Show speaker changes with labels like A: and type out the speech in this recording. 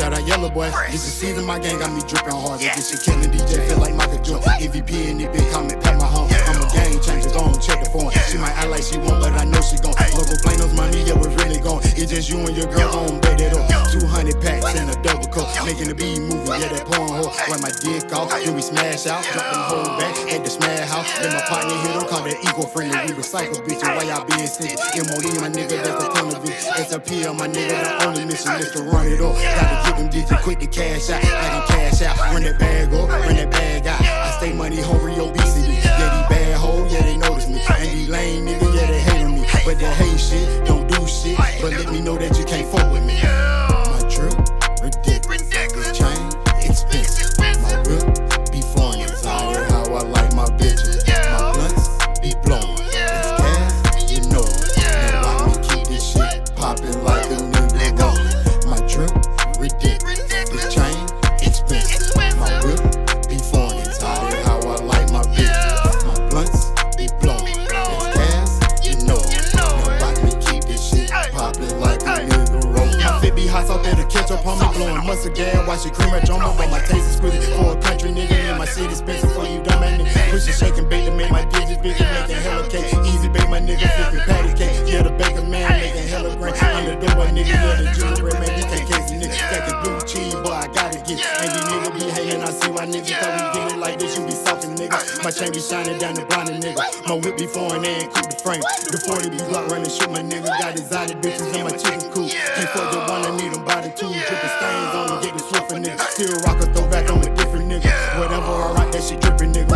A: shout out Yellow Boy. This is season, my gang got me dripping hard. This shit killing DJ, feel like Michael Jordan. EVP in the big comment, pat my home. I'm a game changer, gon' check the phone. She might act like she won't, but I know she gon'. Local Planos, mommy, yeah, we're really gon'. It's just you and your girl gon' bet it up. 200 packs and a double cup. Making the B movie, yeah, that porn hoe. Wipe my dick off, then we smash out. Drop them whole back at the smash house. Then my partner here, don't call that eco-friendly. We recycle, bitches, why y'all being sick? MOE, my nigga, that's a ton of it. SLP, my nigga, the only mission is to run it up. Gotta get them digits quick to cash out. I can cash out, run that bag up, run that bag out. I stay money hungry, obesity. Yeah, these bad hoes, yeah, they notice me. And these lame niggas, yeah, they hate on me. But they hate shit, don't do shit. But let me know that you can't fuck with me. My drip, ridiculous. Chain, expensive. My whip, be foreign. Exotic, how I like my bitches. My blunts, be blowing. It's gas, you know it. Now watch me keep this shit popping like a nigga rolling. My drip, ridiculous. This chain, expensive. My whip, be foreign. Exotic, how I like my bitches. My blunts, be blowing. It's gas, you know it. Now watch me keep this shit popping like a nigga rolling. My fit be hot, so better catch up on me. Blowing mustard gas, watch it cream at your mouth. But my taste is squeaky for a country nigga. In my city, expensive for you dumb man. Push it, shake and bake to make my digits bigger. Making hella cake, easy bake my nigga flipping patty cake. Yeah, the baker's man making hella grain. I'm the dope nigga, yeah, the jewelry man. You can't case the nigga. Got the blue cheese, boy, I gotta get. And these niggas be hating, I see why niggas thought we get it like this. You be soaking nigga. My chain be shining down the blinding nigga. My whip be foreign and cook the frame. The 40 be block running, shoot my nigga. Got exotic bitches in my chicken coop. Can't fuck the one, I need them by the two. Dripping stains on them, get the swifter nigga. Still rock a throwback on a different nigga. Whatever I rock, that shit dripping nigga.